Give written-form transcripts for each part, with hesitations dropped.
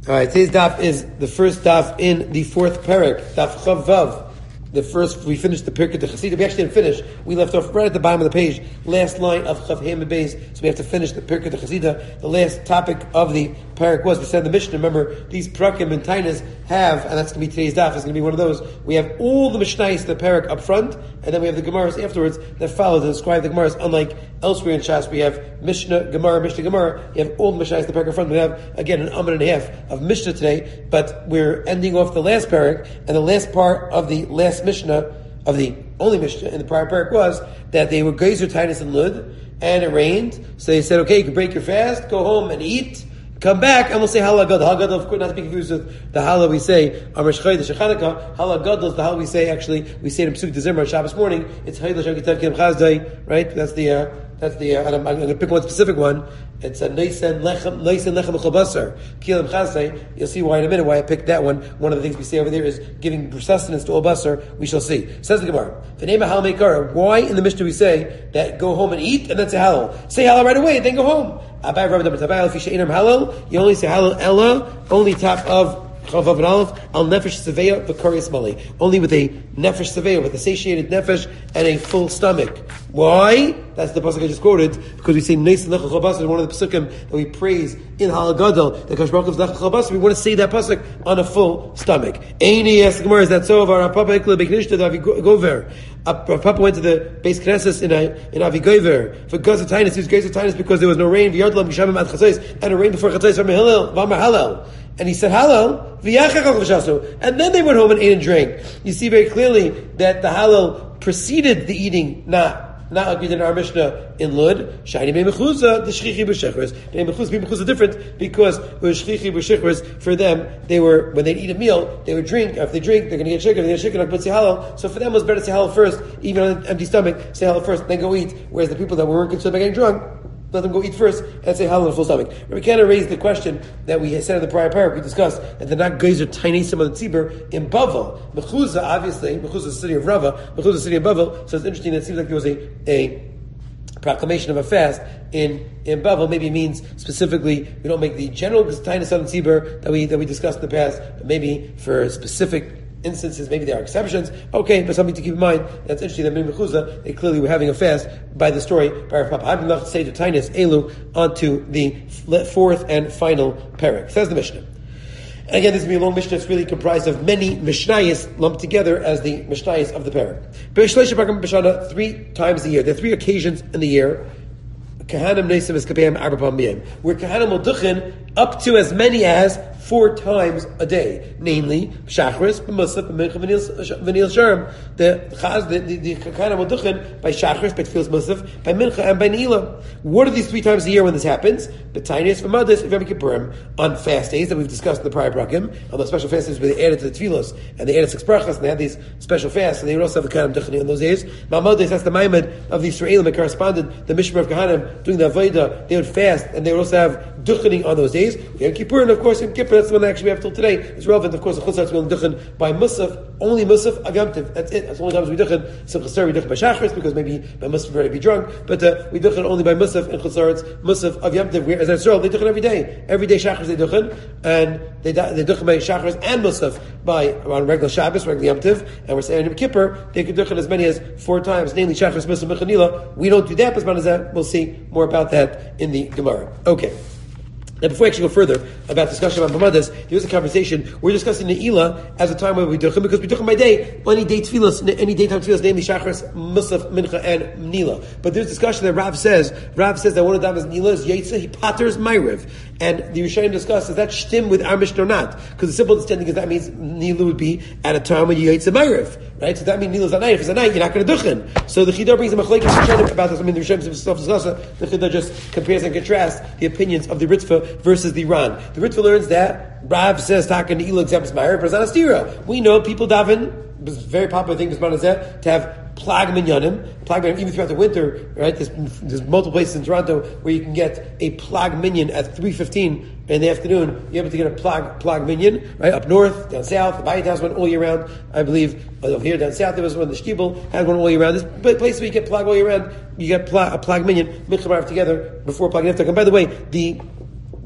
All right, today's daf is the first daf in the fourth parak, daf Chav Vav. The first, we finished the Pirkei Chasida. We actually didn't finish. We left off right at the bottom of the page, last line of Chav Hem Beis. So we have to finish the Pirkei Chasida. The last topic of the parak was, we said in the Mishnah, remember, these prakim and tainas have, and that's going to be today's daf, it's going to be one of those, we have all the Mishnayos, the parak up front, and then we have the Gemaras afterwards that follow to describe the Gemaras. Unlike elsewhere in Shas, we have Mishnah, Gemara. You have all the Mishnayos, the parak up front. We have, again, an amud and a half of Mishnah today, but we're ending off the last parak, and the last part of the last Mishnah, of the only Mishnah in the prior parak, was that they were geyser tainas and lud, and it rained, so they said, okay, you can break your fast, go home and eat, come back, and we'll say Hala Gadol. Hala Gadol, of course, not to be confused with the Hala we say on Rosh Chodesh Chanukah. Hala Gadol is the Hala we say, actually, we say it in Pesuk D'Zimra on Shabbos morning. It's Hayla Shagitav Kim Chazdai, right? That's the, I'm going to pick one specific one. It's a Neisen Lechem Chobasar, Kilim Chazdai. You'll see why in a minute, why I picked that one. One of the things we say over there is giving sustenance to all basar. We shall see. Says the Gemara, why in the Mishnah we say that go home and eat, and then say Halal? Say Halal right away, and then go home. You only say Halal Ella, only top of Chavav and Aleph, Al Nefesh Seveya V'Karyas Mali. Only with a Nefesh Seveya, with a satiated Nefesh and a full stomach. Why? That's the pasuk I just quoted, because we say Neis Lechach Chabasar, one of the pasukim that we praise in Hala Gadol, that Kadosh Baruch Hu's Lechach Chabasar, we want to say that pasuk on a full stomach. Eini, yes, Gemara, is that so? Our Papa Ekle Beknishta Avigover. Papa went to the Beis Knesset in Avigover for Gazatinus. He was Gazatinus because there was no rain. V'yardlam Gishamim Ad Chatzos, and a rain before Chatzos from V'amar Halal. And he said Halal, and then they went home and ate and drank. You see very clearly that the Halal preceded the eating, not like we did in our Mishnah in Lud. Shiny B'Mechuzah, the Shchichi B'Shechres. B'Mechuzah different because it was Shchichi B'Shechres. For them, they were, when they'd eat a meal, they would drink. If they drink, they're going to get chicken. If they get chicken, but say Halal. So for them, it was better to say Halal first, even on an empty stomach. Say Halal first, then go eat. Whereas the people that weren't concerned about getting drunk, let them go eat first and say Halal on a full stomach. Rabbi Kiana raised the question that we said in the prior paragraph, we discussed, that they're not geyser tiny some of the tzibur in Bavel. Mechuzah, obviously, Mechuzah is the city of Rava, Mechuzah is the city of Bavel, so it's interesting that it seems like there was a proclamation of a fast in Bavel. Maybe it means specifically, we don't make the general tiny southern tzibur that we discussed in the past, but maybe for specific instances, maybe there are exceptions. Okay, but something to keep in mind. That's interesting that Min Mechuzah, they clearly were having a fast by the story by Rav Papa. I'm not say to Tainis Elu onto the fourth and final parak. Says the Mishnah. And again, this is going to be a long Mishnah. It's really comprised of many Mishnayos lumped together as the Mishnayos of the parak. 3 times a year. There are 3 occasions in the year. Kahanim Nesim Eskapayim Arbapam Miyim, where Kahanim will duchen up to as many as 4 times a day, namely Shachris, B'Musaf, B'Mincha, V'Nil Sharm. The Kahanim will duchen by Shachris, by Tfilas Musaf, by Mincha, and by Neila. What are these 3 times a year when this happens? B'Tainis, V'Madis, V'Yom Kippurim, on fast days that we've discussed in the prior brakim, on the special fast days where they added to the Tfilos, and they added 6 brachas, and they had these special fasts, and they would also have the Kahanim duchening on those days. Ma'amadis, that's the Maimad of the Israelim that corresponded, the Mishmar of Kahanim, doing the Avodah, they would fast, and they would also have duchening on those days. We have Kippur, and of course, Yom Kippur, that's the one that actually we have till today. It's relevant, of course, the Chutzatz will duchen by Musaf, only Musaf of Yom Tov. That's it. That's the only times we duchen. Simchas Torah we duchen by Shachris, because maybe by Musaf we're ready to be drunk, but we duchen only by Musaf and Chutzatz, Musaf of Yom Tov, whereas Israel, they duchen every day. Every day Shachris they duchen, and they duchen by Shachris and Musaf by around regular Shabbos, regular Yom Tov, and we're saying in Kippur, they could duchen as many as 4 times, namely Shachris, Musaf, Mechanila. We don't do that, but we'll see more about that in the Gemara. Okay. Now, before I actually go further about discussion about Mamadas, there was a conversation. We're discussing the Ila as a time when we duchen, because we duchen by day, any day tefillas, any daytime tefillas, namely Shachris, Musaf, Mincha, and Nila. But there's discussion that Rav says that one of them is Nila is Yetzah, he patters Ma'ariv. And the Rishonim discuss, is that shtim with our Mishnah or not? Because the simple understanding is that means Nila would be at a time when you Yetzah Ma'ariv. Right? So that means Nila is at night. If it's at night, you're not going to duchen. So the Chidar brings a machlekes Rishonim about this. I mean, the Rishonim self-discuss it. The Chidar just compares and contrasts the opinions of the Ritva versus the Ran. The Ritva learns that Rav says Taka Ne'ilah examples Ma'ariv, but it's not a stira. We know people daven, it's a very popular thing to have plag minyanim, even throughout the winter, right? There's multiple places in Toronto where you can get a plag minyan at 3:15 in the afternoon. You're able to get a plag minyan, right? Up north, down south, the Bayit has one all year round. I believe over here down south there was one. The Shtibel had one all year round. There's places where you get plag all year round. You get a plag minyan, Mincha Ma'ariv together before plag niftak. And by the way, the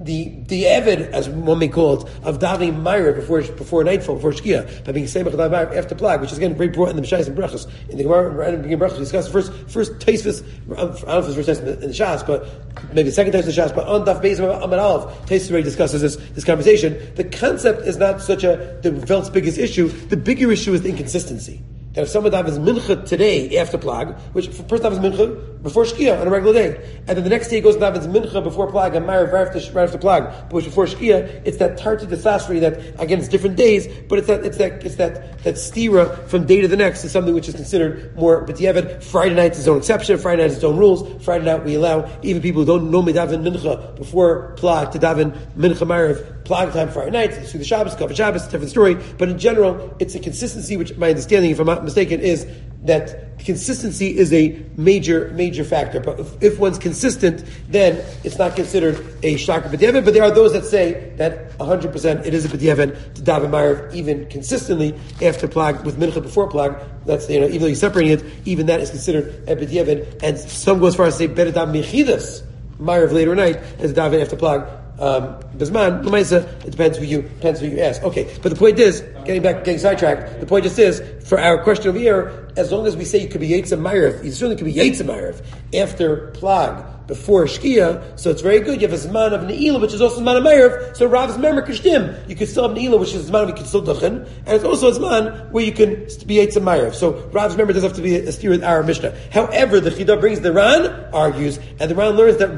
the Evid, as one may call it, of davening Meir before nightfall, before Shkia, by being Semach Davar after Plag, which is again very brought in the Mishais and Brachos. In the Gemara, in the Brachos, we discussed the first Taisvis, I don't know if it's the first Taisvis in the Shas, but maybe the second Taisvis in the Shas, but on Daf Beis Amud Aleph, Taisvis already discusses this conversation. The concept is not such the Velt's biggest issue. The bigger issue is the inconsistency. That if someone davens mincha today after Plag, which first davens mincha before Shkia on a regular day, and then the next day he goes and davens mincha before Plag and Ma'ariv right after Plag, but which before Shkia, it's that tarti desasri that again it's different days, but it's that stira from day to the next is something which is considered more b'diavad. Friday night is its own exception. Friday night has its own rules. Friday night we allow even people who don't normally daven mincha before Plag to daven mincha Ma'ariv Plag time Friday night. It's through the Shabbos, Kavod Shabbos, it's a different story. But in general, it's a consistency, which my understanding, if I'm not mistaken, is that consistency is a major factor. But if one's consistent, then it's not considered a shakar b'diavad. But there are those that say that 100% it is a b'diavad to daven Ma'ariv even consistently after Plag with mincha before Plag. That's even though you're separating it, even that is considered a b'diavad. And some go as far as to say better daven mechidas Ma'ariv later at night as daven after Plag. Bisman, it depends who you ask. Okay, but the point is, getting sidetracked, the point just is, for our question over here, as long as we say you could be Yetzer Ma'ariv, you certainly could be Yetzer Ma'ariv after Plag, before Shkia, so it's very good. You have a Zman of Ne'ilah, which is also Zman of Ma'ariv, so Rav's Member Kishtim, you could still have Ne'ilah, which is a Zman of you can still Duchen, and it's also a Zman where you can be Yetzer Ma'ariv. So Rav's Member doesn't have to be a steer with our Mishnah. However, the Chidah brings the Ran, argues, and the Ran learns that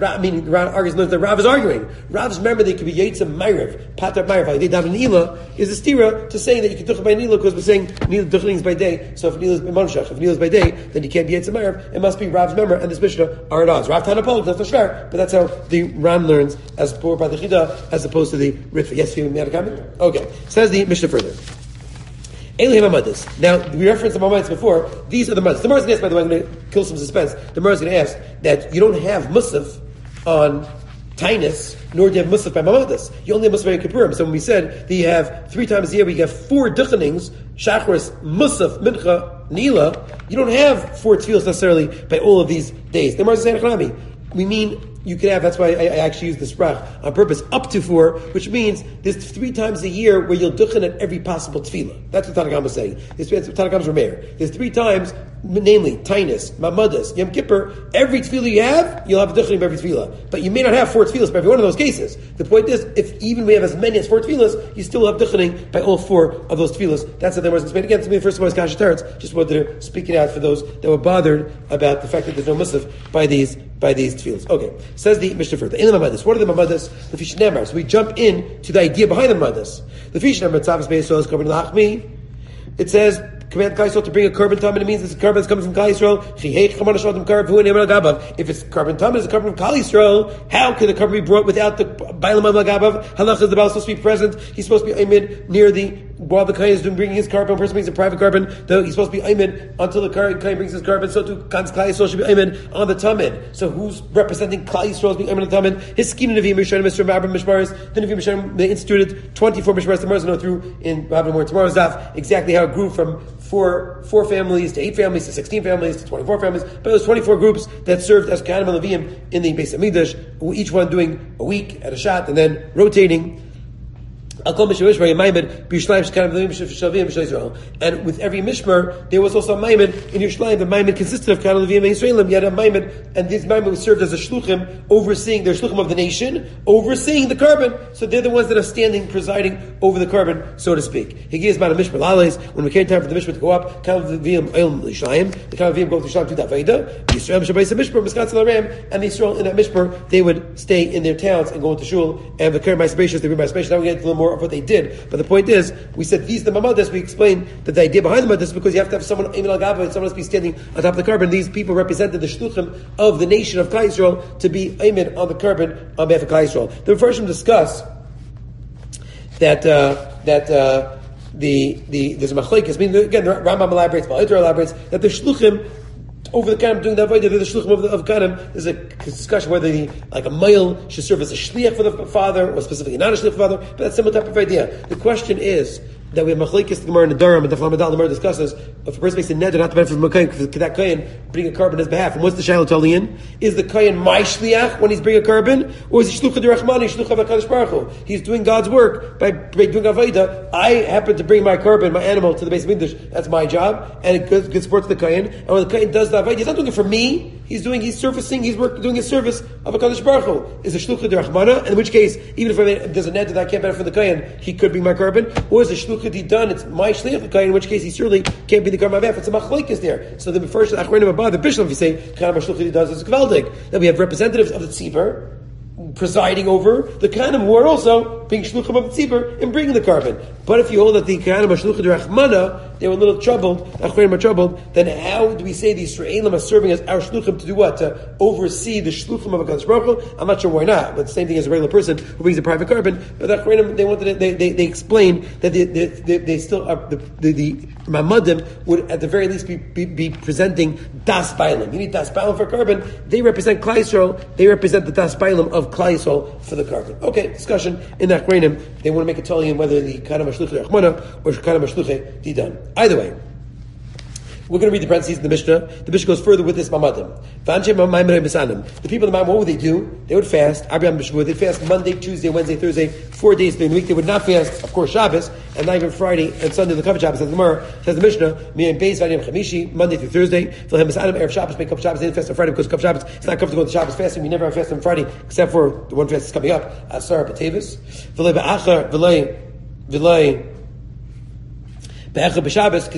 Rav is arguing. Rav's Member that you could be Yetzer Ma'ariv, Pater Ma'ariv, they daven Ne'ilah, is a stira to saying that you can Duchen by Ne'ilah, because we're saying Duchening is by day, so if Ne'ilah is by Manshach, if Ne'ilah is by day, then you can't be Yetzer Ma'ariv, it must be Rav's Member, and this Mishnah are at odds. Rav Tanapol, that's not sure, but that's how the Ran learns as brought by the Chida as opposed to the Ritva. Yes, you had a comment? Okay. Says the Mishnah further. Elihim Amadas. Now, we referenced the Mamadis before. These are the Mamadis. The Gemara is going to ask, by the way, I'm going to kill some suspense. The Gemara is going to ask that you don't have Musaf on Tainus, nor do you have Musaf by Mamadis. You only have Musaf by Kippurim. So when we said that you have 3 times a year, we have 4 Duchenings, Shachris, Musaf, Mincha, Nila, you don't have 4 tefillos necessarily by all of these days. The Gemara is saying, we mean you could have, that's why I actually use this sprach on purpose, up to 4, which means there's 3 times a year where you'll duchen at every possible tefillah. That's what Tanakam is saying. That's what Tanakam's Rameir. There's 3 times, namely, Tainus, Mamadas, Yom Kippur, every tefillah you have, you'll have a duchening of every tefillah. But you may not have 4 tefillahs by every one of those cases. The point is, if even we have as many as 4 tefillahs, you still have duchening by all 4 of those tefillahs. That's what they was explained. Again, to me, the first one is Kasha Teretz. Just wanted to speak it out for those that were bothered about the fact that there's no musaf by these tefillahs. Okay. Says the Mishnah further. In the Mamadas. What are the Mamadas? The Fish Nemar. So we jump in to the idea behind the Mamadas. The Fish Nemar, Tzavas Beis Yisrael is Korban Lachmi. It says, command Klal Yisrael to bring a korban tam, and it means it's a korban that's coming from Klal Yisrael. If it's korban tam, it's a korban from Klal Yisrael. How can the korban be brought without the Bailam Gabav? Halach is the Baal supposed to be present. He's supposed to be amid near the while the kohen is bringing his korban. Person brings a private korban, though he's supposed to be amid until the kohen brings his korban. So too, Klal Yisrael should be amid on the tamid. So who's representing Klal Yisrael as being amid on the tamid? His skin Nevi'im Rishonim, Mr. Ma'abim Mishmaris. The Nevi'im Rishonim, they instituted 24 Mishmaris. The Mars know through in Rabbi Moore tomorrow's daf exactly how it grew from four families to 8 families to 16 families to 24 families. But it was 24 groups that served as Kohanim and Leviim in the Beis Hamikdash, each one doing a week at a shot and then rotating. And with every mishmar, there was also a maimed in Yerushalayim. The maimed consisted of Kohanim, Leviim, and Yisraelim. You had a maimed, and these maimed served as a shluchim, overseeing their shluchim of the nation, overseeing the korban. So they're the ones that are standing, presiding over the korban, so to speak. He gives about a mishmar lales. When we came time for the mishmar to go up, Kohanim, Leviim, Yerushalayim. The Kohanim, Leviim go to Yerushalayim to that vayda. Yisraelim shabayis mishmar miskatz alaram, and the Yisrael in that mishmar they would stay in their towns and go into shul. And the Kohanim ma'aseh they bring ma'aseh. Now we get a little more of what they did. But the point is, we said these the Mamadas, we explained that the idea behind the Mamadas is because you have to have someone Emin al-Gaba and someone else be standing on top of the korban. These people represented the shluchim of the nation of Klal Yisrael to be Emin on the korban on behalf of Klal Yisrael. The Mepharshim discuss that there's a machlokes. I mean, again, the Rambam elaborates, Ba'iter elaborates that the shluchim over the Kohanim doing that avodah, the shluchim of Kohanim. There's a discussion whether a male should serve as a shliach for the father, or specifically not a shliach for the father, but that's a similar type of idea. The question is, that we have machlekes the Gemara in the Durham and the Flamadal. The Gemara discusses if a person makes a neder not to benefit from a kohen, could that kohen bring a carbon on his behalf? And what's the shaila talian? Is the kohen my shliach when he's bringing a carbon, or is he shlucha derachmani shlucha v'kadosh baruch hu? He's doing God's work by doing avodah. I happen to bring my carbon, my animal, to the base of Mikdash. That's my job, and it good support to the kohen. And when the kohen does the avodah, he's not doing it for me. He's doing his service of a kadosh baruch hu. Is a shlucha derachmana? In which case, even if there's a neder that I can't benefit from the kohen, he could bring my carbon, or is a shlucha he done? It's my shliach l'kayin, in which case he certainly can't be the carbon of. It's a machlokes there. So the first achronim above the bishlam, if you say kind of shlucha he does is gvaldig, then we have representatives of the tzibur presiding over the kahanim who are also being shluchim of the tzibur and bringing the carbon. But if you hold that the kahanim are shluchim derachmana, they were a little troubled. Achronim are troubled. Then how do we say the Yisraelim are serving as our shluchim to do what? To oversee the shluchim of a Kadosh Baruch Hu? I'm not sure why not. But the same thing as a regular person who brings a private carbon. But the achronim, they explain that they still are the Mamadim would at the very least be presenting Das Bailim. You need Das Bailim for carbon. They represent Klal Yisrael. They represent the Das Bailim of Klal Yisrael for the carbon. Okay, discussion in the achronim. They want to make a talian whether the Kahanim are shluchei Rachmana or Kahanim are shluchei Didan. Either way, we're going to read the parentheses in the Mishnah. The Mishnah goes further with this Mamadim. The people in the Mamadim, what would they do? They would fast. They'd fast Monday, Tuesday, Wednesday, Thursday, 4 days during the week. They would not fast, of course, Shabbos, and not even Friday and Sunday, the covered Shabbos. Says the Gemara, says the Mishnah, Monday through Thursday. Erev Shabbos, make up Shabbos. They didn't fast on Friday because covered Shabbos. It's not comfortable to go to Shabbos fasting. We never have fast on Friday, except for the one fast that's coming up. Asar B'Tevis. You don't fast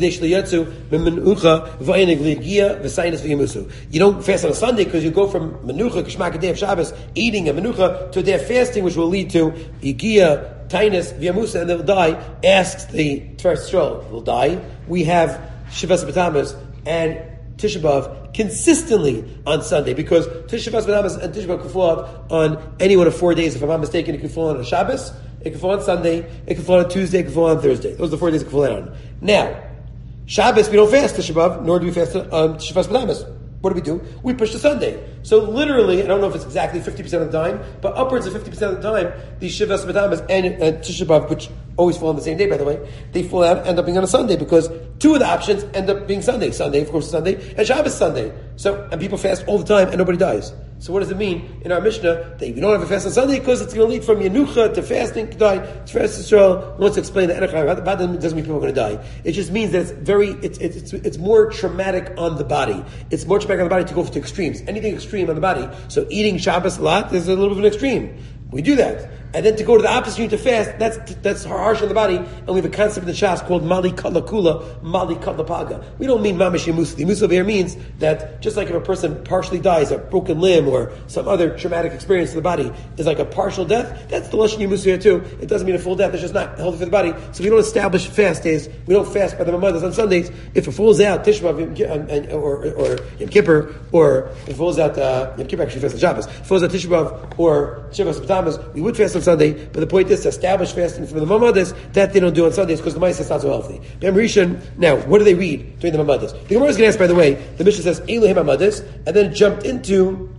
on a Sunday because you go from menucha, kishmak, a day of Shabbos, eating a menucha, to a day of fasting, which will lead to yigia, tainus, v'yamusa, and they'll die. Asks the Tiferes Yisrael, will die. We have Shivas B'Tammuz and Tisha B'Av consistently on Sunday, because Tisha B'Av and Tisha B'Av can fall out on any one of 4 days. If I'm not mistaken, it can fall on a Shabbos, it can fall on Sunday, it can fall on Tuesday, it can fall on Thursday. Those are the 4 days it can fall out on. Now, Shabbos, we don't fast Tisha B'Av, nor do we fast Tisha B'Av. What do? We push to Sunday. So literally, I don't know if it's exactly 50% of the time, but upwards of 50% of the time, these Shivas B'Tammuz and Tisha B'Av, which always fall on the same day, by the way, they fall out, end up being on a Sunday, because two of the options end up being Sunday. Sunday, of course, is Sunday, and Shabbos Sunday. So, and people fast all the time, and nobody dies. So what does it mean in our Mishnah that if you don't have a fast on Sunday, because it's going to lead from Yenucha to fasting, to die? Tiferes Yisrael wants to explain that Enechai doesn't mean people are going to die. It just means that it's more traumatic on the body. It's more traumatic on the body to go to extremes. Anything extreme on the body. So eating Shabbos a lot is a little bit of an extreme. We do that. And then to go to the opposite, you need to fast, that's harsh on the body. And we have a concept in the Shas called Mali Katla Kula, Mali Katla Paga. We don't mean Mamash Yemusa. The Yemusa here means that just like if a person partially dies, a broken limb or some other traumatic experience in the body is like a partial death, that's the Lashon Yemusa here too. It doesn't mean a full death, it's just not healthy for the body. So we don't establish fast days, we don't fast by the Mamadas on Sundays. If it falls out, Tisha B'Av or Yom Kippur, or if it falls out, Yom Kippur actually fasts on Shabbos, if it falls out Tisha B'Av or Shivas B'Tammuz, we would fast on Sunday, but the point is to establish fasting for the Mamadas, that they don't do on Sundays because the Ma'aseh is not so healthy. Now, what do they read during the Mamadas? The Gemara is going to ask, by the way, the Mishnah says Elohim Mamadas, and then jumped into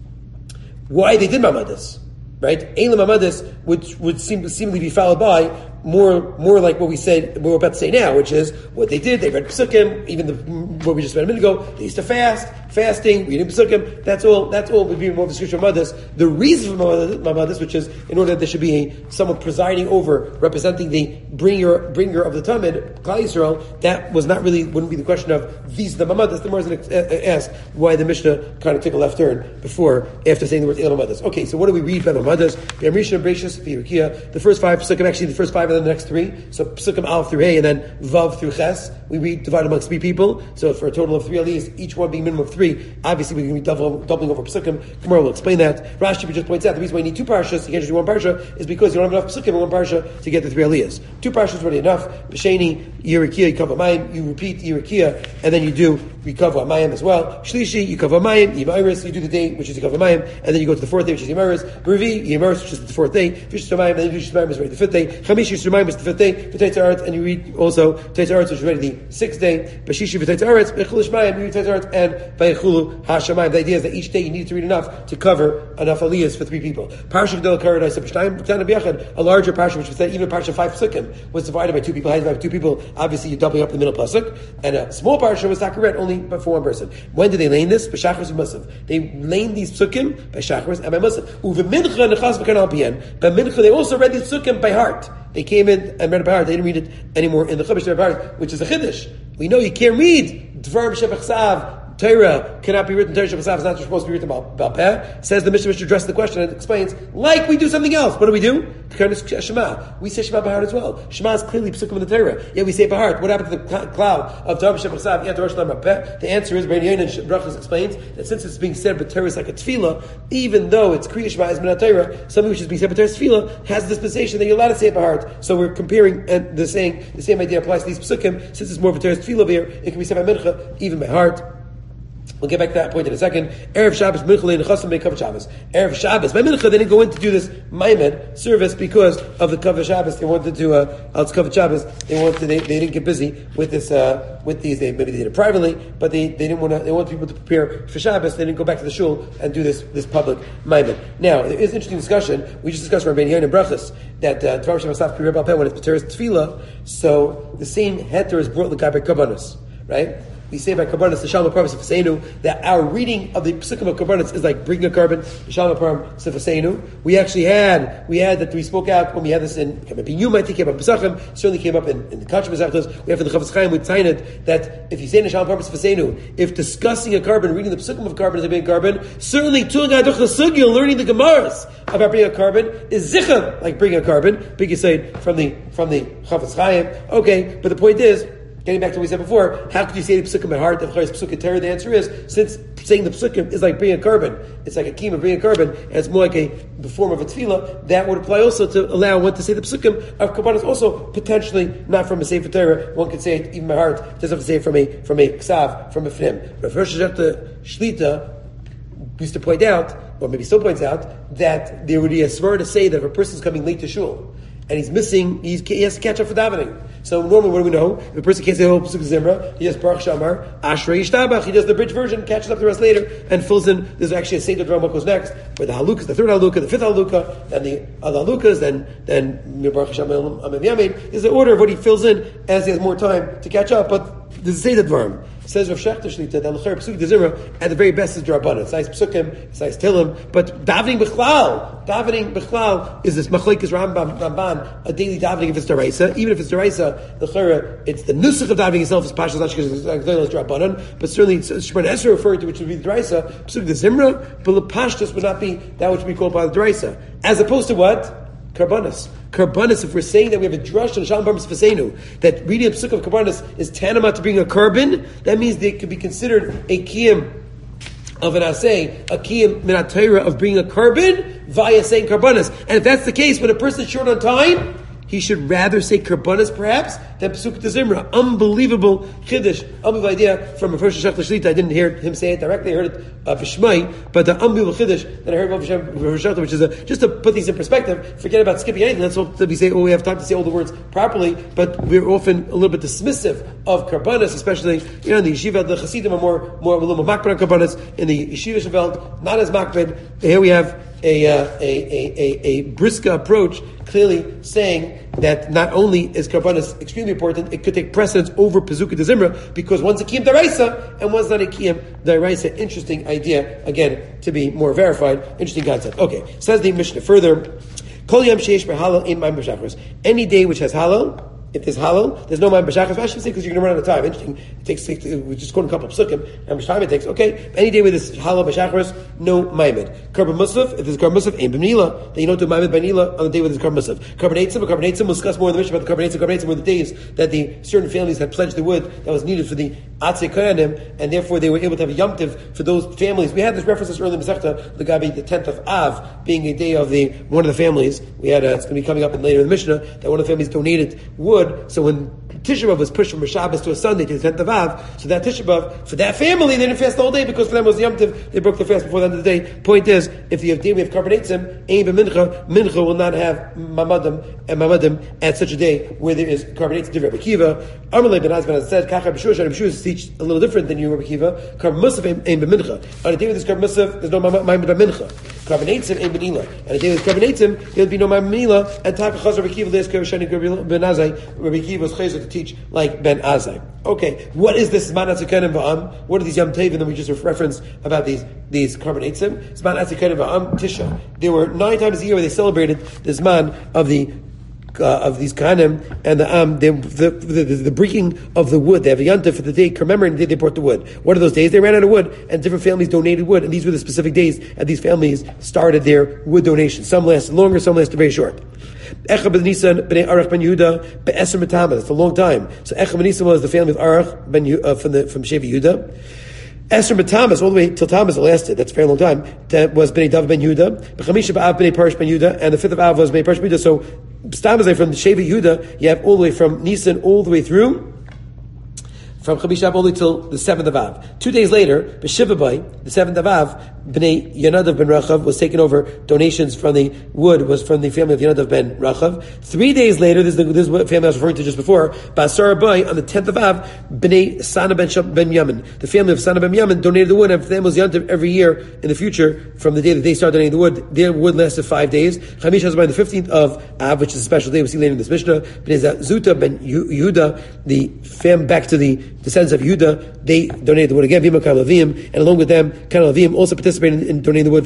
why they did Mamadas, right? Elohim Mamadas, which would seemingly be followed by more like what we're about to say now, which is what they did. They read Pesukim, even what we just read a minute ago. They used to fasting, reading Pesukim. That's all would be more of a description of Mamadas. The reason for Mamadas, which is in order that there should be someone presiding over, representing the bringer of the Tamid, Klal Yisrael, that wouldn't be the question of these are the Mamadas. The Gemara is going to ask why the Mishnah kind of took a left turn after saying the word El Mamadas. Okay, so what do we read by Mamadas? The first five Pesukim, actually the first five and then the next three. So Pesukim Aleph through Hey and then Vav through Ches. We read divided amongst 3 people. So for a total of 3 aliyahs, each one being minimum of 3. Obviously we're going to be doubling over Pesukim. Gemara will explain that. Rashi just points out the reason why you need 2 parashas, you can't just do 1 parasha, is because you don't have enough Pesukim in 1 parasha to get the 3 aliyahs. 2 parashas is already enough. B'Sheni, Yerikia, Kavamayim, you repeat Yerikia, and then you do cover Mayim as well. Shlishi, you cover Mayim, Yimairis, you do the day, which is you cover Mayim, and then you go to the fourth day, which is Yimairis. Revi, Yimairis, which is the fourth day. Fish Mayim, and then you do Mayim, ready the fifth day. Chamishi, Mayim is the fifth day. V'Teitz Aretz, and you read also Teitz Aretz, which is ready the sixth day. Bashishi, V'Teitz Aretz, Bechulish Mayim, you read Teitz Aretz, and Beichulu Hashamayim. The idea is that each day you need to read enough to cover enough aliyahs for three people. Parsha Gdel Karadai Sabashtayim, a larger parsha, which was that even a parsha 5 psukim, was divided by two people. How do you divide by two people? Obviously, you're doubling up the middle pasuk, and a small parsha was Takaret only for one person. When did they lane this? By Shachris and Musaf. They lane these psukim by Shachris and by Musaf. Uve Mincha Nechas B'Kan Alpiyen. By Mincha, they also read these psukim by heart. They came in and read it by heart. They didn't read it anymore in the Chumash by heart, which is a chiddush. We know you can't read Dvar Shebechsav. Torah cannot be written. Torah Shabbat is not supposed to be written about Peh. Says the Mishnah addresses the question and explains, like we do something else. What do? Shema. We say Shema by heart as well. Shema is clearly psukim in the Torah. Yeah, we say by heart. What happened to the cloud of Torah Shabbat? The answer is, Ben Yonin Brachas explains that since it's being said, but Torah is like a tefillah, even though it's Kriya Shema is Minat Torah, something which is being said by Torah tefillah has a dispensation that you're allowed to say it by heart. So we're comparing and the saying the same idea applies to these psukim. Since it's more of a Torah tefillah here, it can be said by mincha even by heart. We'll get back to that point in a second. Erev Shabbos, Mincha Le'Nechasim, they cover Shabbos. Erev Shabbos, by Mincha, they didn't go in to do this Maimed service because of the cover Shabbos. They wanted to, let's cover Shabbos. They didn't get busy with this, with these. Maybe they did it privately, but they didn't want to. They want people to prepare for Shabbos. They didn't go back to the shul and do this public Maimed. Now, there is an interesting discussion. We just discussed Rabbeinu Yonin and Brachas that Dvar Shabbat Saf Kriya Bal Peh when it's B'teres Tefillah. So the same heter is brought l'gabei Karbanos, right? We say by Karbanos, the Shalom Aparim Sefasenu, that our reading of the Pesukim of Karbanos is like bringing a carbon, the Shalom Aparim Sefasenu. We had that we spoke out when we had this in Yuma, I think came up in Pesachim, certainly came up in the Kachim Pesachos. We have in the Chavetz Chaim, we signed it, that if you say in the Shalom Aparim Sefasenu, if discussing a carbon, reading the Pesukim of Karbanos, is being carbon, certainly Tulang Aduch L'Sugya, learning the Gemaras about bringing a carbon, is Zichah, like bringing a carbon, big Yisayid from the Chavetz Chaim. Okay, but the point is, getting back to what we said before, how could you say the psukim by heart? The psukim terror. The answer is, since saying the psukim is like bringing a carbon, it's like a kiyum of bringing a carbon, and it's more like the form of a tefillah. That would apply also to allow one to say the psukim of karbanos, also potentially not from a sefer Torah. One could say it even by heart. Doesn't have to say it from a ksav, from a fnim. Rav Hirsch Shlita used to point out, or maybe still points out, that there would be a svar to say that if a person's coming late to shul and he's missing, he has to catch up for davening. So normally, what do we know? If a person can't say the whole Pesuk Zimra, he just Baruch Shamar, Ashrei Yishtabach, he does the bridge version, catches up the rest later, and fills in. There's actually a Seder Dram what goes next, where the Halukah, the third Halukah, the fifth Halukah, and the other Halukas, then Baruch Shamar Amev Yamein. There's an order of what he fills in as he has more time to catch up, but there's a Seder Dram. Says Rav Shechter Shlita that l'cher Pesuk Zimra at the very best is Drabanan. It's nice Pesukim, it's nice Tilim, but davening b'chlal is this machlekes Ramban, a daily davening if it's deraisa. Even if it's deraisa, l'cher it's the nusach of davening itself is pashas because it's Drabanan, but certainly Shemon Esrei referred to which would be the deraisa Pesuk Zimra, but the pashtus would not be that which would be called by the deraisa, as opposed to what? Karbanos, if we're saying that we have a drush on Shalom Aparim Sefasenu, that reading a psuk of Karbanos is tantamount to being a carbon, that means they could be considered a kiyum of an asay, a kiyum minat Torah of being a carbon via saying Karbanos. And if that's the case, when a person is short on time, he should rather say Karbanos perhaps than Pesuk Zimra. Unbelievable chiddush, unbelievable idea from a first Shech Shlita. I didn't hear him say it directly. I heard it b'shmai, but the unbelievable chiddush that I heard about Shech, which is just to put these in perspective. Forget about skipping anything. Let's hope that we say, we have time to say all the words properly. But we're often a little bit dismissive of Karbanos, especially in the yeshiva. The Hasidim are more a little more makbid on Karbanos. In the yeshiva Shavelt, not as makbid. Here we have a brisker approach, clearly saying that not only is Karbanos extremely important, it could take precedence over Pezuka de Zimra, because one's a Kiyam Daraisa and one's not a Kiyam Daraisa. Interesting idea, again, to be more verified. Interesting concept. Okay, says the Mishnah further, Kol Yom Sheish Halal in Ma'am B'Shachris. Any day which has halal, if there's halal, there's no ma'am b'shachris. I should say because you're going to run out of time. Interesting. It takes we just quote a couple of psukim. How much time it takes? Okay. Any day with this halal b'shachris, no ma'amid. Karban musaf. If there's karban musaf, aim b'nila. Then you don't do ma'amid by nila on the day with this karban musaf. Karban eitzim. We'll discuss more in the Mishnah about the karban eitzim. Karban eitzim were the days that the certain families had pledged the wood that was needed for the atzei koyanim, and therefore they were able to have a yom tiv for those families. We had this reference earlier in Masechta L'gabi, the 10th of Av being a day of one of the families. We had it's going to be coming up later in the Mishnah that one of the families donated wood. So when Tisha B'Av was pushed from a Shabbos to a Sunday to the 10th of Av, so that Tisha B'Av, for that family, they didn't fast the whole day because for them it was Yom Tov, they broke the fast before the end of the day. Point is, if you have day we have Karban Eitzim, Ein Mincha will not have Mamadim at such a day where there is Karban Eitzim. Rabbi Kiva, Amalei Ben Azban said, Kachar B'Shua, Rabbi Shua teach a little different than you, Rabbi Kiva. Karban Musaf Ein B'Mincha. On a day with this Karban Musaf, there's no Ma'amid B'Mincha. Karban Eitzim Ein B'Nila. And a day with Karban Eitzim, there would be no Ma'amid B'Nila. And Taka Chaz Rabbi Kiva, there's Karban Shani Ben Azai. Rabbi Kiva was Chayzer to teach like Ben Azai. Okay, what is this Zman Atzikanim V'Am? What are these Yom Tov that we just referenced about these Karban Eitzim? Zman Atzikanim V'Am Tisha. There were 9 times a year where they celebrated the Zman of these Kahanim and the breaking of the wood. They have a yontif for the day commemorating the day they brought the wood. What are those days? They ran out of wood, and different families donated wood, and these were the specific days that these families started their wood donation. Some lasted longer, some lasted very short. Echa ben Nisan b'nei Arach ben Yehuda be'eser Matama. That's a long time. So Echa ben Nisan was the family of Arach ben from Sheva Yehuda. Esther B'Tamas, all the way till Tamas it lasted. That's a very long time. That was Bnei Dav ben Yehuda. B'chamisha b'Av b'nei Parish ben Yehuda, and the 5th of Av was b'nei Parish ben Yehuda. So B'Tamas from the Sheva Yehuda, you have all the way from Nisan all the way through. From Chamisha Av all the way till the 7th of Av. 2 days later, B'Shiva B'Ai, the 7th of Av, Bnei Yonadav ben Rachav was taken over. Donations from the wood was from the family of Yonadav ben Rachav. 3 days later, this is what family I was referring to just before. Ba'asar B'Ai on the 10th of Av, Bnei Sana ben Yamin, the family of Sana ben Yamin donated the wood, and for them was Yonadav every year in the future from the day that they started donating the wood. Their wood lasted 5 days. Chamisha was by the 15th of Av, which is a special day we see later in this Mishnah. Bnei Zuta ben Yehuda, the fam back to the descendants of Yehuda, they donated the wood again. Vima Kalavim, and along with them, Kalavim also participated in donating the wood.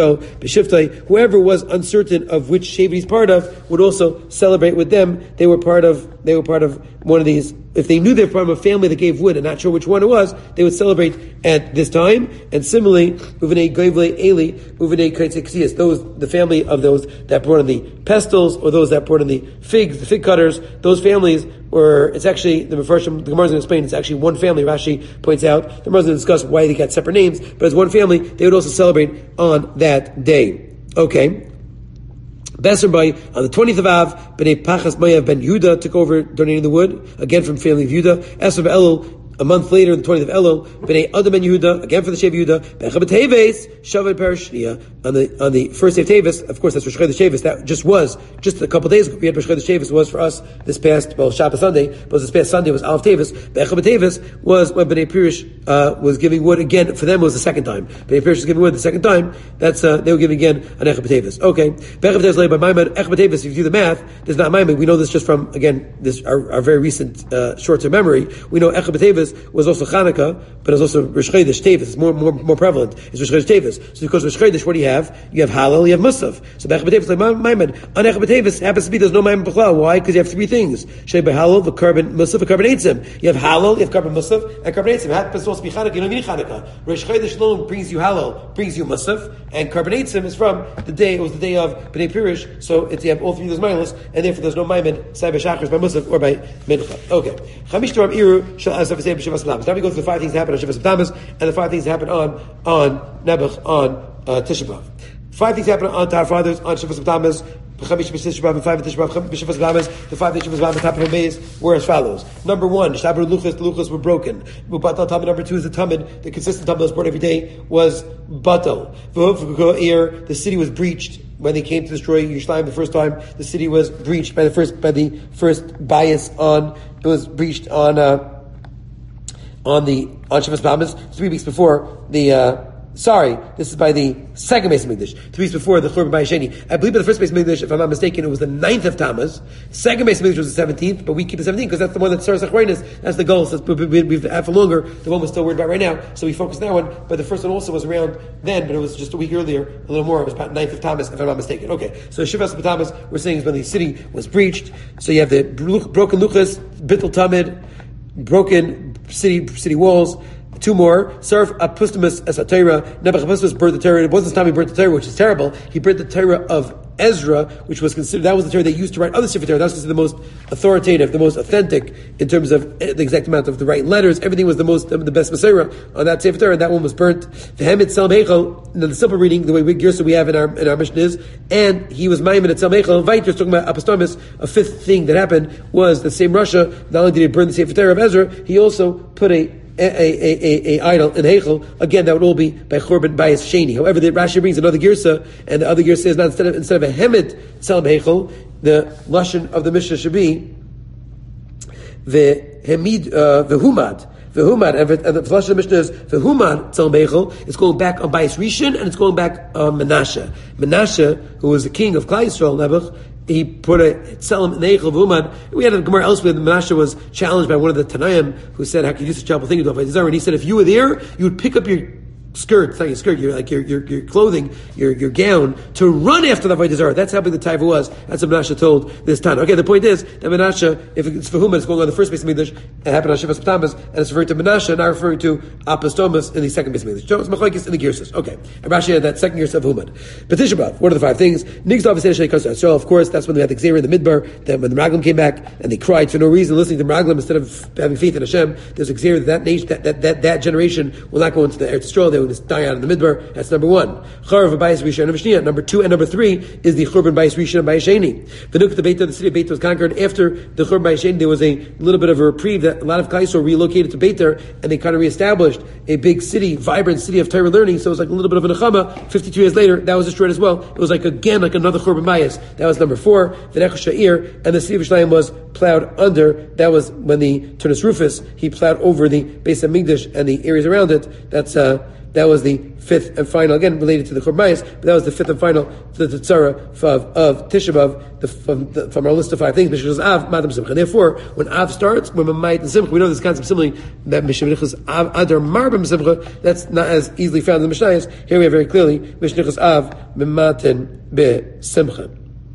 Whoever was uncertain of which Sheva he's part of would also celebrate with them. They were part of one of these. If they knew they were from a family that gave wood and not sure which one it was, they would celebrate at this time. And similarly, Uvenei Goivle Eli, Uvenei Kaitzeksis, the family of those that brought in the pestles, or those that brought in the figs, the fig cutters, those families were, it's actually, the Gemara is going to explain, it's actually one family. Rashi points out, the Gemara is going to discuss why they got separate names, but as one family, they would also celebrate on that day. Okay. Besser by on the 20th of Av, Bnei Pachas Mayav ben Yehuda took over donating the wood, again from family of Yehuda. Esther of Elul, a month later, the 20th of Elul, Bnei Adam ben Yehuda, again for the Sheva Yehuda. Becha b'Teves, Shavat Parashniya. On the first day of Teves, of course, that's Rosh Chodesh Teves. That just a couple days ago. We had Rosh Chodesh Teves was for us this past Shabbat Sunday, but this past Sunday was Alf Teves. Becha b'Teves was when Bnei Pirish was giving wood again. For them, it was the second time. Bnei Pirish was giving wood the second time. That's they were giving again on Echa b'Teves. Okay, Becha b'Teves led by Maimon. Echa b'Teves. If you do the math, there's not Maimon. We know this just from again this our very recent short-term memory. We know Echa b'Teves was also Chanukah, but it's also Rosh Chodesh Teves. It's more prevalent. It's Rosh Chodesh Teves. So because Rosh Chodesh, what do you have? You have Halal, you have Musaf. So Becha b'Teves like Maimon. On Echa b'Teves happens to be there's no Maimon B'chlal. Why? Because you have 3 things: Shei b'Halal, the Karban Musaf, the Karban Eitzim. You have Halal, you have Karban Musaf, and Karban Eitzim. It happens to also be Chanukah. You don't need Chanukah. Rosh Chodesh alone brings you Halal, brings you Musaf, and Karban Eitzim is from the day. It was the day of Bnei Pirish. So you have all 3 of those Mailas, and therefore there's no Maimon Sai b'Shachris by Musaf or by Mincha. Okay. Chamish Torah Iru Shal Asaf V'Sei B'Shivas B'Tamas. Now we go to the 5 things that happen on Shivas B'Tamas and the 5 things that happen on Nebuch on Tisha B'Av. 5 things happen on our fathers on Shivas B'Tamas. Chamish B'Tisha B'Av and 5 Tisha B'Av B'Shivas B'Tamas. The 5 things Shivas B'Tamas top of Beis were as follows. Number 1, Shtabru Luchas. The Luchas were broken. Batal Tamid. Number 2 is the Tamid. The consistent Tamid that was brought every day was Batal. The city was breached. When they came to destroy Yerushalayim the first time, the city was breached by the first bias on. It was breached on Shivas B'Tamas 3 weeks before this is by the second Beis Hamikdash. 3 weeks before the Churban Bayis Sheni. I believe by the first Beis Hamikdash, if I'm not mistaken, it was the 9th of Tammuz. Second Beis Hamikdash was the 17th, but we keep the 17th because that's the one that serves Achraynis. That's the goal. So we've had for longer. The one we're still worried about right now. So we focus on that one. But the first one also was around then, but it was just a week earlier, a little more. It was about 9th of Tammuz, if I'm not mistaken. Okay. So Shivas B'Tamas, we're saying, is when the city was breached. So you have the broken Luchas, Bittul Tamid, broken city walls. 2 more. Serve Apustimus as a Torah. Nebuchadnezzar burnt the Torah. It wasn't the time he burnt the Torah, which is terrible. He burnt the Torah of Ezra, which was considered, that was the Torah they used to write other Sefer Torah. That was considered the most authoritative, the most authentic in terms of the exact amount of the right letters. Everything was the best Masorah on that Sefer Torah, and that one was burnt. The Hemid Tzelem Heichel, the simple reading, the way we have in our Mishnah is, and he was Maimed at Tzelem Heichel. Vayter is talking about Apostomus. A fifth thing that happened was the same Russia. Not only did he burn the Sefer Torah of Ezra, he also put a idol in Heichel. Again, that would all be by Chorban Bayis Sheni. However, the Rashi brings another girsa, and the other girsa is not instead of a Hemid Tzelem Heichel, the lashon of the Mishnah should be the Hemid Vehumad. Vehumad, and the lashon of the Mishnah is Vehumad Tzelem Heichel. It's going back on Bayis Rishon, and it's going back on Menashe. Menashe, who was the king of Klal Yisrael, Nebuch, he put a Tzelem Neichel V'umad. We had a Gemara elsewhere. Menashe was challenged by one of the Tanaim who said, "How can you do such a terrible thing to Avodah?" And he said, "If you were there, you would pick up your skirt, it's not your skirt, your clothing, your gown, to run after the Avodah Zarah." That's how big the taiva was. That's what Menashe told this Tana. Okay, the point is that Menashe, if it's for whom it's going on the first base of Mikdash, it happened on Shivas Ptamas, and it's referring to Menashe, not referring to Apostomus in the second base of Mikdash. So it's Machlokes in the Girsas. Okay, and Rashi had that second Girsa of Humad. But Tisha B'Av, what are the five things? Nigzdav V'Sei Shei So of course, that's when they had the Gzeira in the Midbar. Then when the Meraglim came back and they cried for no reason, listening to Meraglim instead of having faith in Hashem, there's a Gzeira that nation, that generation will not go into the Eretz Yisrael. They will just die out in the Midbar. That's number one. Charav Bayis Rishon and Vishniya. Number two and number three is the Churban Bayis Rishon and Bayis Sheni. The Nukta Beit, the city of Beit was conquered. After the Churban Bayis Sheni, there was a little bit of a reprieve that a lot of Klal Yisrael relocated to Beit and they kind of reestablished a big city, vibrant city of Torah learning. So it was like a little bit of a nechama. 52 years later, that was destroyed as well. It was like another Churban Bayis. That was number four. The Nechus Sha'ir, and the city of Yerushalayim was plowed under. That was when the Turnus Rufus, he plowed over the Beis HaMikdash and the areas around it. That was the fifth and final, again related to the Churban Bayis, but that was the fifth and final the tzara of Tisha B'Av from our list of five things. Mishnichas Av, Madam Simcha. Therefore, when Av starts, when Mamayit and Simcha, we know this concept similarly that Mishnichas Av Adar Marbam Simcha. That's not as easily found in the Mishnayos. Here we have very clearly Mishnichas Av Mematen Be Simcha.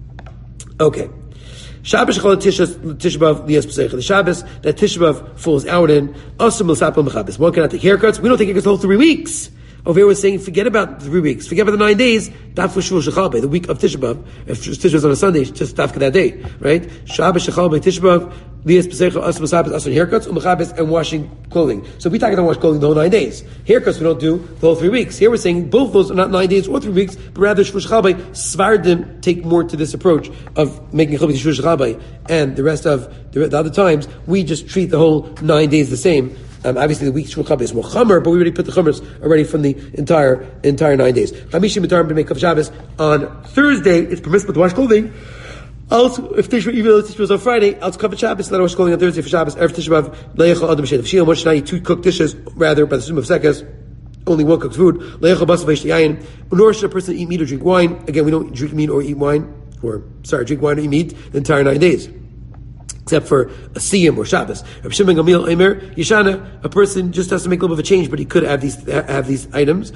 Okay. Shabbos Shechol Tisha B'Av Lias B'Seicha. The Shabbos that Tisha B'Av falls out in. Asum L'Sapel Mechabes. One cannot take haircuts. We don't take haircuts the whole 3 weeks. Over here we're saying, forget about 3 weeks. Forget about the 9 days. Dafka Shul Shechalbe, the week of Tisha B'Av. If Tisha B'Av is on a Sunday, just Dafka that day, right? Shabbos Shechalbe Tisha B'Av Lias B'Seicha Asum L'Sapel Asum haircuts Mechabes and washing clothing. So we talk about wash clothing the whole 9 days. Haircuts we don't do the whole 3 weeks. Here we're saying both those are not 9 days or 3 weeks, but rather Shul Shechalbe. Svardim take more to this approach of making Chubit Shul Shechalbe, and the rest of the other times we just treat the whole 9 days the same. Obviously, the week Shul Chabad is more Chamer, but we already put the Chumers already from the entire 9 days. Chamishim Mitar to make up Shabbos on Thursday. It's permissible to wash clothing. Also, if Tisha, even though Tisha was on Friday, I'll cover Shabbos. Let wash clothing on Thursday for Shabbos. Erev Tisha B'Av Leichel Adam B'Shed. If she and one Shnai, 2 cooked dishes, rather by the system of sekas, only 1 cooked food. Leichel Basal Veish Yayin. Nor should a person eat meat or drink wine. Again, we don't drink meat or eat wine, drink wine or eat meat the entire 9 days, except for a Siyam or Shabbos. Rabbi Shimon Gamliel Eimer Yishana, a person just has to make a little bit of a change, but he could have these items.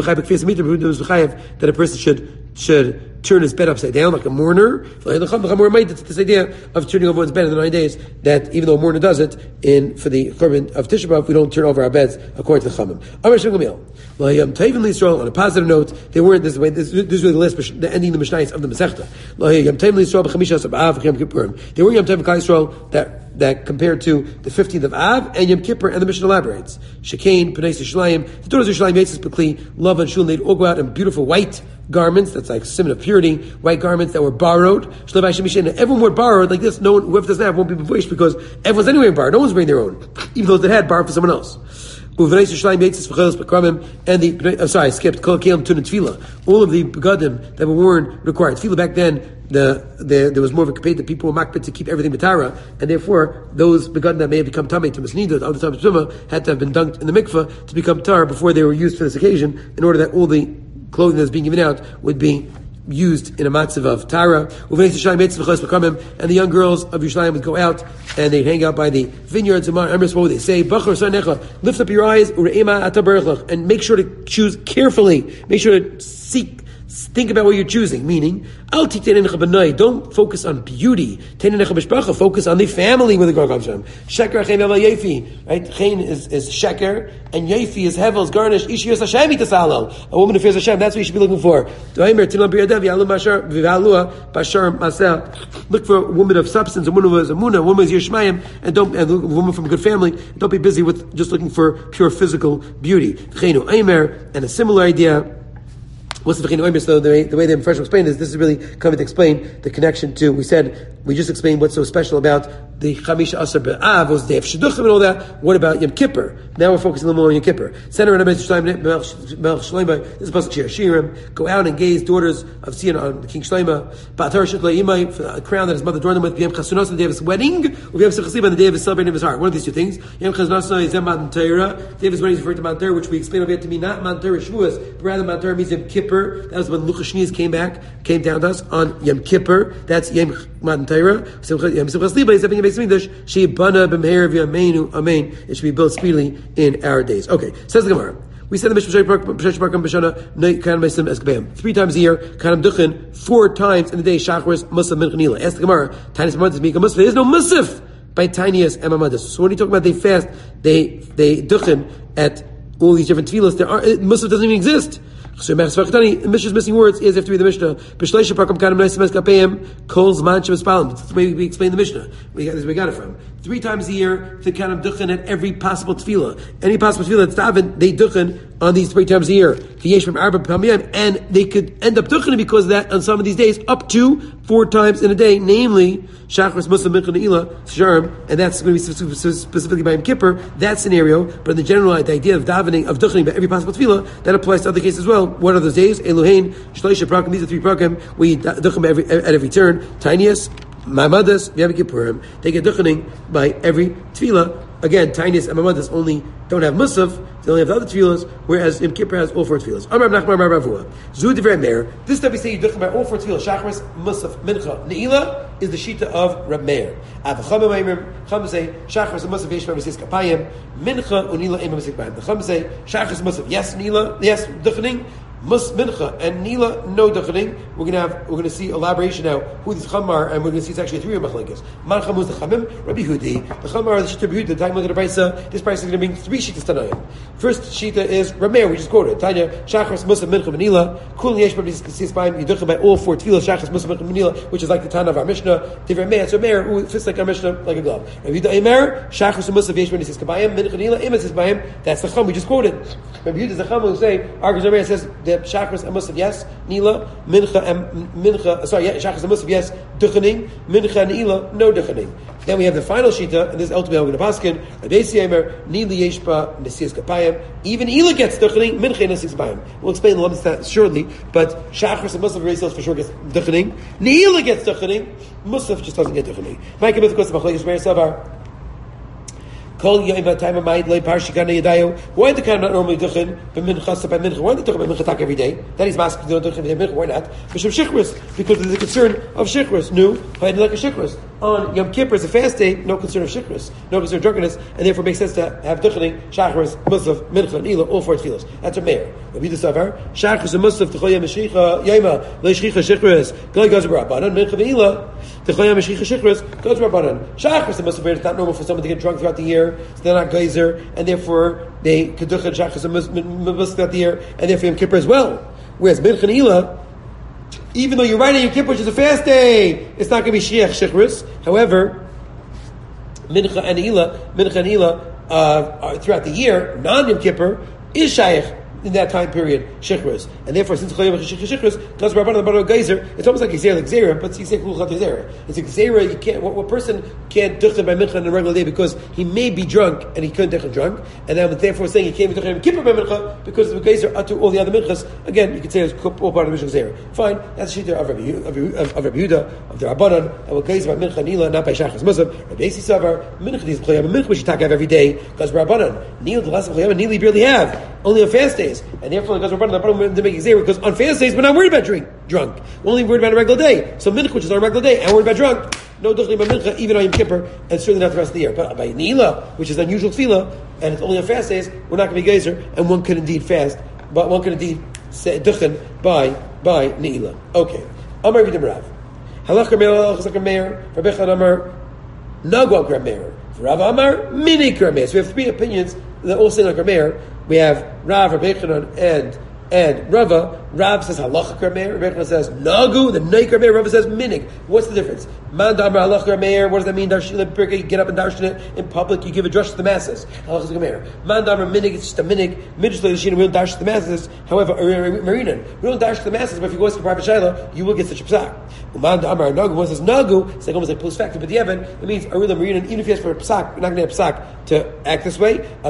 That a person should turn his bed upside down like a mourner. It's this idea of turning over one's bed in the 9 days, that even though a mourner does it for the Churban of Tisha B'Av, we don't turn over our beds according to the Chamim. On a positive note, they weren't this way. This is really the last, the ending of the Mishnayos of the Masechta. They were Yom Tov Klal Yisrael that compared to the 15th of Av and Yom Kippur, and the Mishnah elaborates. Shekain, Pnei Yisraelim, the daughters of Yisraelim, Yitzis Bekli, Love and Shul, they'd all go out in beautiful white garments, that's like symbol of purity, white garments that were borrowed. Everyone were borrowed like this. No one, whoever doesn't have, won't be bewitched, because everyone's anyway borrowed. No one's bringing their own. Even those that had borrowed for someone else. And the skipped all of the begadim that were worn required tefillah. Back then, there was more of a kaped that people were makbid to keep everything betara, and therefore those begadim that may have become tamei to misnidot, other times had to have been dunked in the mikveh to become tar before they were used for this occasion, in order that all the clothing that's being given out would be used in a matzav of Tara. And the young girls of Yerushalayim would go out and they'd hang out by the vineyards. What would they say? Lift up your eyes and make sure to choose carefully. Make sure to seek Think about what you're choosing, meaning, don't focus on beauty. Focus on the family where the girl comes from. Sheker chen hevel yefi. Right? Chen is sheker, and yefi is hevel's garnish. Ishi yos Hashem itasalo. A woman who fears Hashem, that's what you should be looking for. Look for a woman of substance, a woman who is Amunah, a woman who is Yishmayim, and a woman from a good family. Don't be busy with just looking for pure physical beauty. And a similar idea. What's the V'chein Omer? So the way the Mepharshim explained is, this is really coming to explain the connection to, we just explained what's so special about the Chamisha Asar B'Av, was Dev Shidduchim and all that. What about Yom Kippur? Now we're focusing a little more on Yom Kippur. Center and this is Pasuk Shir Shirim. Go out and gaze, daughters of Sion, on King Shlomo. Ba'atar Shutla Imai, for a crown that his mother adorned him with. B'Yam Chasunos, on the day of his wedding. B'Yam Sechasib, on the day of his celebrating of his heart. One of these two things. Yam Chasunos is Mount Torah. The day of his wedding is referred to Mount Torah, which we explained over here to me, not Mount Torah Shavuos, but rather Mount Torah means Yom Kippur. That was when Luchas Shnias came down to us on Yom Kippur. That's Yom Matan Torah. Yom Simchas Liba is having a base English. She bana b'meher v'yameinu amen. It should be built speedily in our days. Okay, says the Gemara. We said the Mishnah B'Shana 3 times a year. Kanam Duchin 4 times in the day. Shachris Musaf Mincha Nila. Ask the Gemara. Tinius Mamadis Mika Musaf. There is no Musaf by Tinius and Mamadis. So when you talk about they fast, they Duchin at all these different tefillos. Musaf doesn't even exist. So Mishnah's missing words is have to be the Mishnah. That's the way we explain the Mishnah. We got it from. 3 times a year, the kind of duchen at every possible tefillah. Any possible tefillah that's daven, they duchen on these 3 times a year. And they could end up duchening because of that on some of these days, up to 4 times in a day, namely Shachris Musaf Mincha Ne'ilah Sharm, and that's going to be specifically by Yom Kippur, that scenario. But in the general idea of davening, of duchening by every possible tefillah, that applies to other cases as well. What are those days? Elohein, Shloisha Prakim, these are 3 prakim, we duchen at every turn. Tinius, Mamadas, Yom Kippurim, they get duchening by every tefillah. Again, Tinius and Mamadas only don't have Musaf, they only have the other tefillahs, whereas Yom Kippur has all 4 tefillahs. Amar Nachman Bar Ravua. Zu Divrei Meir. This time we say you duchen by all 4 tefillahs. Shachris, Musaf, Mincha, Ne'ilah is the shita of Rab Meir. Avacham Maimer, Cham say Shachris and Musaf Yeshma B'Sis Kapayim, Mincha Unila Ema B'Sis Kapayim. The Cham say Shachris Musaf, yes Ne'ilah, yes duchening. Mincha and Nila, no duchening. We're going to see elaboration now who these Chum are, and we're going to see it's actually 3 machlekes. Man Chum was the Chamim, Rabbi Hudi. The Chum are the Shita Rabbi Hudi. The time look at the Brisa. This Brisa is going to bring 3 shitas Tanayim. First shita is Rameir. We just quoted Tanya Shachris Musaf Mincha Nila. Kul Yesh Rabbi Sisbaim. You duchen by all 4 tefillah Shachris Musaf Mincha Nila, which is like the Tana of our Mishnah. Divrei Meir. So Meir who fits like our Mishnah like a glove. Rabbi Hudi Meir Shachris Musaf Yesh Rabbi Sisbaim Mincha Nila Ema Sisbaim. That's the Chum we just quoted. Rabbi Hudi is the Chum who say argues Rameir says the Shachris and Musaf yes, Nila, Mincha and Shachas and Musaf yes, duchening, Mincha and Nila, no duchening. Then we have the final shita, and this is ultimately we're going to paskin. Rabbeisi Eimer, Nili Yeshpa, Nesias Kapayim. Even Ila gets duchening, Mincha and Nesias Kapayim. We'll explain a lot of that shortly, but Shachas and Musaf Rabbeisi for sure gets duchening. Nila gets duchening, Musaf just doesn't get duchening. Mike Abith Kosta Machlekes Meir Savar. Why the kind not normally duchen by mincha by mincha? Why are they talking about mincha tak every day? That is masking don't duchen mincha. Why not? Because of there's a concern of shikhrus. No, like a shikhrus on Yom Kippur is a fast day. No concern of shikhrus, no concern of drunkenness, and therefore makes sense to have duchening shachris, musaf, mincha, nila, all 4 tefillos. That's a mayor. Rabbi Savar shachris and musaf t'choyam meshicha yema leishchicha shikhrus goy goes rabbanan mincha nila t'choyam meshicha shikhrus goes rabbanan shachris and musaf. It's not normal for someone to get drunk throughout the year. So they're not geyser, and therefore they keducha shachas and musaf throughout the year, and therefore Yom Kippur as well. Whereas Mincha Nila, even though you're right on Yom Kippur, which is a fast day, it's not going to be shiach shichrus. However, Mincha and Nila throughout the year, non Yom Kippur, is shaykh in that time period shichrus, and therefore since shichrus does rabbanan the geyser, it's almost like gzera, but you say gzera. It's a gzera. You can't. What person can't duchen by mincha on a regular day because he may be drunk and he couldn't duchen drunk, and then therefore saying he can't be duchen kippur by mincha because of the geyser to all the other minchas. Again, you could say it's all part of the mishnah gzera. Fine, that's the shita of Rabbi Yehuda of the rabbanan. And what geyser by mincha nila, not by shachas musaf. Rabbi Yossi savar mincha is kliyam, a mincha which you talk have every day because rabbanan nila the last of kliyam nila you barely have only on fast days. And therefore, because we're running the problem to make exer, because on fast days we're not worried about drunk. We're only worried about a regular day. So mincha, which is our regular day, and we're worried about drunk. No duchli by mincha, even on Yom Kippur, and certainly not the rest of the year. But by Nila, which is unusual tefillah, and it's only on fast days, we're not going to be geyser, and one could indeed fast, but one could indeed say duchen by by Ne'ilah. Okay. Amar Vidim Rav. Halach Meir, Halach Meir, Rabbi Echad Amar, Nagu Meir. Rav Amar, Minik Meir. So we have three opinions that all say like Meir. We have Rav, Rabbi Echad, and Rava. Rav says halacha Meir, Rabbi Echad says nagu, the Neikar Meir, Rava says minig. What's the difference? Man damar halacha Meir, what does that mean? Darshin Birka, you get up and darshan it in public, you give a drush to the masses. Halacha Meir. Man damar minig, it's just a minig. Midrash Leishina, we don't dash to the masses. However, Marinan, we don't dash to the masses, but if you go to private shayla, you will get such a psak. Man damar nagu, one says nagu, it's like almost like post factor, but the Evan, it means Arila Marinan, even if you ask for a psak, you're not going to have psak to act this way. But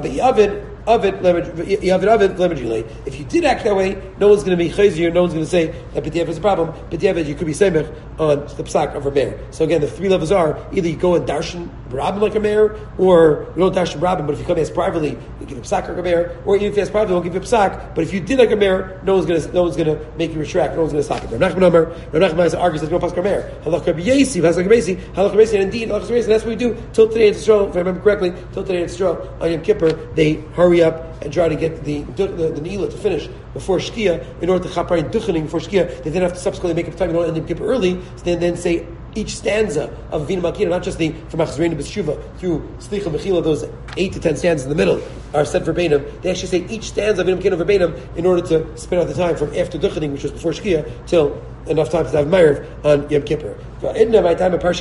if you did act that way, no one's going to be chayzir, no one's going to say that B'diavad is a problem. B'diavad, you could be semech on the psak of a mayor. So again, the three levels are either you go and darshan barabim like a mayor, or you don't darshan barabim, but if you come ask privately, you give a psak like a mayor, or even if you ask privately, you won't give you a psak. But if you did like a mayor, no one's going to make you retract, no one's going to stop it. Rav Nachman argues that you don't pass a mayor. Halach Rabbi Yesi, and indeed, and that's what we do till today in Israel. If I remember correctly, till today in Israel on Yom Kippur, they hurry up and try to get the Ne'ilah to finish before Shkia in order to chapar and duchening before Shkia. They then have to subsequently make up time in order to end Yom Kippur early. So they then say each stanza of Avinu Malkina, not just the from Achzreinu B'Shuva through Slicha B'Chila, those 8 to 10 stanzas in the middle are said verbatim. They actually say each stanza of Avinu Malkina verbatim in order to spend out the time from after duchening, which was before Shkia, till enough time to have Ma'ariv on Yom Kippur. Why does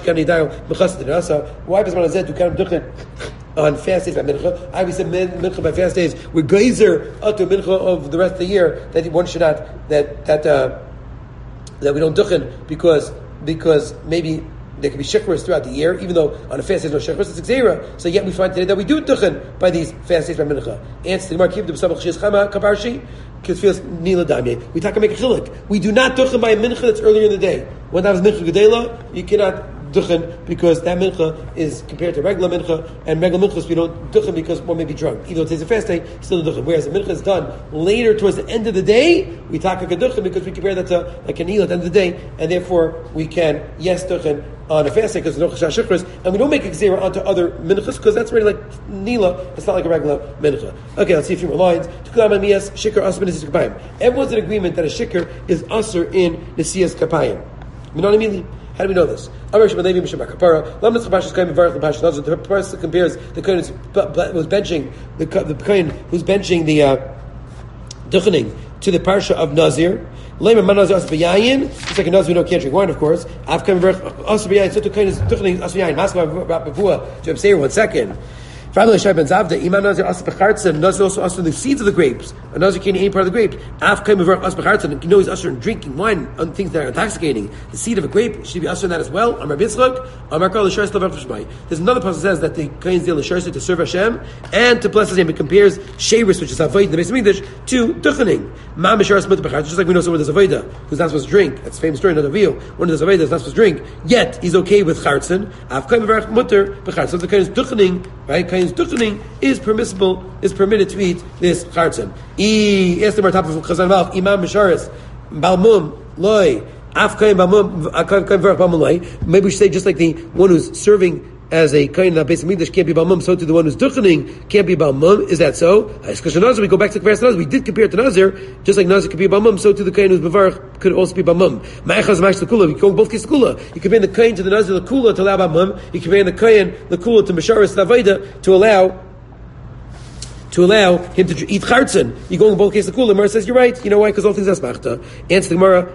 man do kind of duchen on fast days by mincha? I said mincha by fast days. We're geyser to mincha of the rest of the year that one should not that we don't duchen because maybe there could be shikras throughout the year, even though on a fast day there's no shikras, it's xera. So yet we find today that we do duchen by these fast days by mincha. Answer the Gemara: Keep the b'samach shiz chama kaparshi. We talk make a chiluk. We do not duchen by a mincha that's earlier in the day. When that was mincha gedela, you cannot duchen because that mincha is compared to regular mincha, and regular minchas we don't duchen because one may be drunk. Even though today's a fast day, still a duchen. Whereas the mincha is done later towards the end of the day, we talk a duchen because we compare that to like an eel at the end of the day, and therefore we can duchen on a fast day because there's no chashash shikras, and we don't make a xera onto other minchas because that's really like nila. It's not like a regular mincha. Okay, let's see a few more lines. Everyone's in agreement that a shikr is usher in Nesiyas Kapayim. How do we know this? The person compares the kohen who's benching the kohen who's benching the duchening to the parsha of Nazir. It's like a Nazir we don't can't drink wine, of course. So to kohen is duchening asvayayin. To abstain 1 second. Nazir also usher the seeds of the grapes. A Nazir can't eat any part of the grapes. You know he's ushering drinking wine on things that are intoxicating. The seed of a grape should be ushering that as well. There's another person that says that the Kohen's deal is to serve Hashem and to bless His name. It compares Sheirus, which is Avodah in the Beis Hamikdash, to Duchening. Just like we know someone does Avodah who's not supposed to drink. That's a famous story in the Aviyah. One does Avodah is not supposed to drink, yet he's okay with Chartzen. So the Kohen is Duchening, right? Duchening is permissible, is permitted to eat this chartzen. Imam Misharis, Balmum, Loi, Afkaim Balmum, Akaim Verach Balmum Loi. Maybe we should say just like the one who's serving as a kohen that Beis Hamikdash can't be balmum, so to the one who's duchening can't be balmum. Is that so? Because Nazir, we go back to the Nazir. We did compare it to Nazir, just like Nazir could be balmum, so to the kohen who's mevarach could also be balmum. Ma'achaz ma'ach l'kula. We go both cases l'kula. You compare the kohen to the Nazir l'kula to allow balmum. You compare the kohen l'kula to Misharis l'avayda to allow him to eat chartzen. You go in both cases. The Kula. Gemara says you're right. You know why? Because all things asmachta. Answer the Gemara.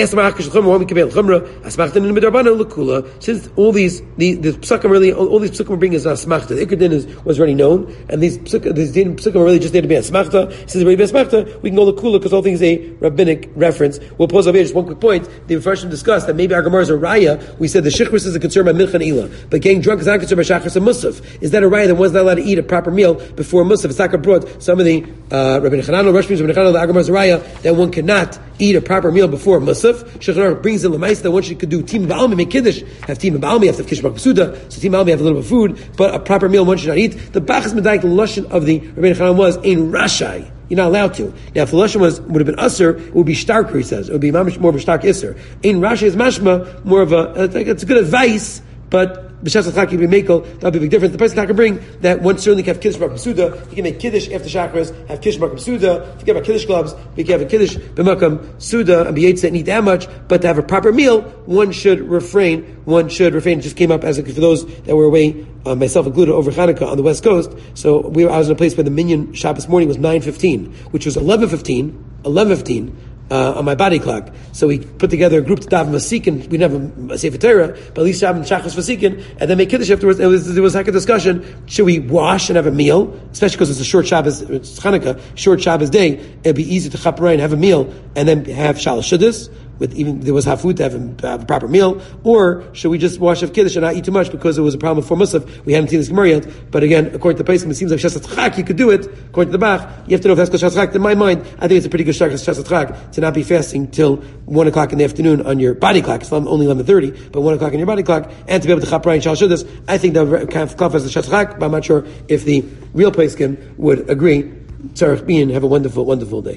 Since all these the psukim really all these psukim are bringing is asmachta. The ikradin was already known, and these psukim are really just there to be asmachta. Since already be asmachta, we can go Kula because all things a rabbinic reference. We'll pause over here just one quick point. The Mepharshim discussed that maybe our Gemara is a raya. We said the shikras is a concern by milcha and ila, but getting drunk is not a concern by shachris and musaf. Is that a raya that one's not allowed to eat a proper meal before musaf? It's not brought some of the Rabbi Chananel, Rosh Rabbi Chananel, the Agamar Zaraya, that one cannot eat a proper meal before Musaf. Shechar brings in Lamais that one could do Tim Ba'almi, make Kiddush, have Tim Ba'almi, have to have Kishbak B'suda, so Tim Ba'almi have a little bit of food, but a proper meal one should not eat. The Bachas Medayik, the Lashon of the Rabbi Chananel was in Rashai. You're not allowed to. Now, if the Lashon would have been Usr, it would be Starker, he says. It would be more of a Stark Isser. In Rashi is Mashma, more of a, it's a good advice, but b'shas chak you be mekel. That'll be a big difference. The person that can bring that one certainly can have kiddush b'makam suda. He can make kiddush after chakras, have kiddush b'makam suda. Forget about kiddush gloves. We can have a kiddush b'makam suda and be yaitz that need that much. But to have a proper meal, one should refrain. It just came up as for those that were away, myself included, over Hanukkah on the West Coast. So I was in a place where the minyan Shabbos morning was 9:15, which was 11:15 on my body clock. So we put together a group to daven Vasikin. We didn't have a Sefer Torah, but at least daven Shachos Vasikin, and then make Kiddush afterwards. There was like a discussion: should we wash and have a meal, especially because it's a short Shabbos, it's Hanukkah, short Shabbos day? It'd be easy to chaperai and have a meal, and then have Shalosh Shuddis. With even there was hafut to have a proper meal, or should we just wash of kiddush and not eat too much because there was a problem for Musaf? We hadn't seen this Gemara yet, but again, according to the Pesach, it seems like Shas Chak you could do it. According to the Bach, you have to know if that's called Shas Chak. In my mind, I think it's a pretty good shak Shas Chak to not be fasting till 1 o'clock in the afternoon on your body clock. It's only 11:30, but 1 o'clock on your body clock, and to be able to chaperai and shal shudas. I think that kind of qualifies as Shas Chak, but I'm not sure if the real Pesach would agree. Tzarech Bin, have a wonderful, wonderful day.